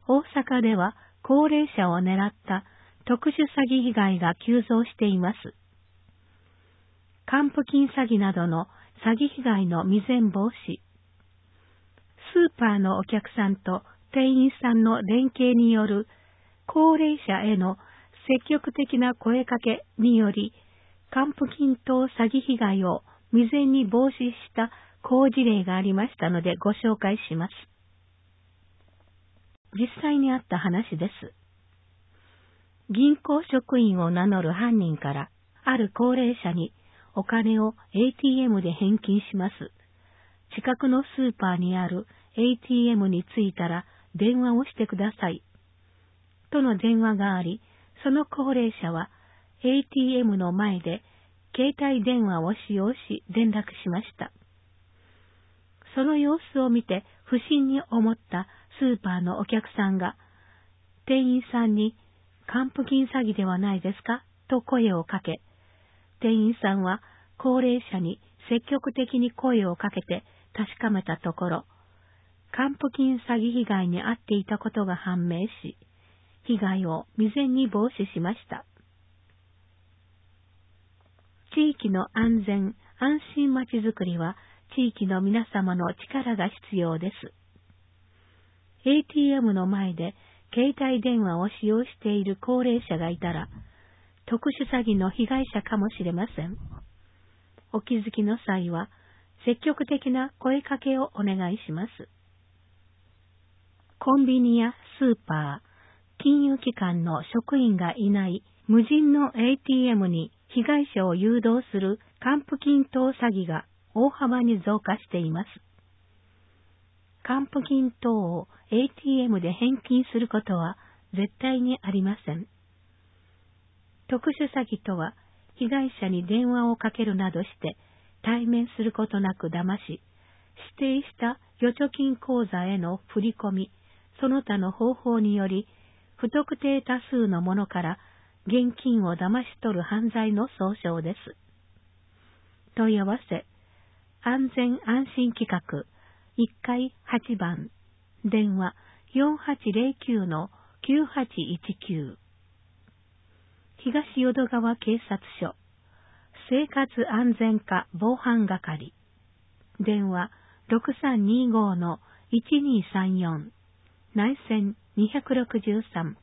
大阪では高齢者を狙った特殊詐欺被害が急増しています。還付金詐欺などの詐欺被害の未然防止、スーパーのお客さんと店員さんの連携による高齢者への積極的な声かけにより、還付金等詐欺被害を未然に防止した好事例がありましたのでご紹介します。実際にあった話です。銀行職員を名乗る犯人から、ある高齢者にお金を ATM で返金します。近くのスーパーにある ATM に着いたら電話をしてください。との電話があり、その高齢者は ATM の前で携帯電話を使用し連絡しました。その様子を見て不審に思ったスーパーのお客さんが、店員さんに還付金詐欺ではないですかと声をかけ、店員さんは高齢者に積極的に声をかけて確かめたところ、還付金詐欺被害に遭っていたことが判明し、被害を未然に防止しました。地域の安全・安心まちづくりは地域の皆様の力が必要です。ATM の前で携帯電話を使用している高齢者がいたら、特殊詐欺の被害者かもしれません。お気づきの際は、積極的な声かけをお願いします。コンビニやスーパー、金融機関の職員がいない無人の ATM に被害者を誘導する還付金等詐欺が大幅に増加しています。還付金等を ATM で返金することは絶対にありません。特殊詐欺とは、被害者に電話をかけるなどして対面することなく騙し、指定した預貯金口座への振り込み、その他の方法により、不特定多数の者から現金を騙し取る犯罪の総称です。問い合わせ、安全安心企画、1階8番、電話 4809-9819、東淀川警察署、生活安全課防犯係、電話 6325-1234、内線263